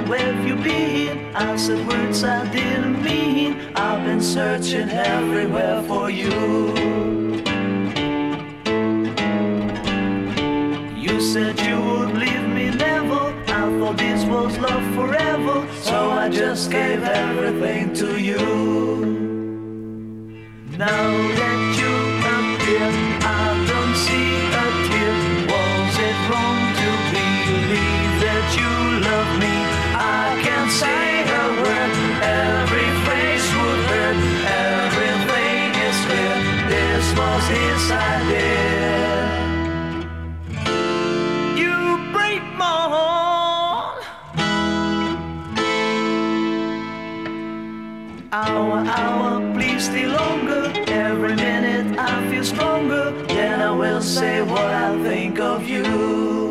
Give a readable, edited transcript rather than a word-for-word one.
where have you been? I said words I didn't mean. I've been searching everywhere for you. You said you would leave me never. I thought this was love forever, so I just gave everything to you. Now that you appear, I don't see a tear. Was it wrong to believe that you love me? I can't say a word. Every phrase would hurt. Everything is clear. This was his idea. You break my heart. Hour, please stay longer. Every minute I feel stronger. Then I will say what I think of you.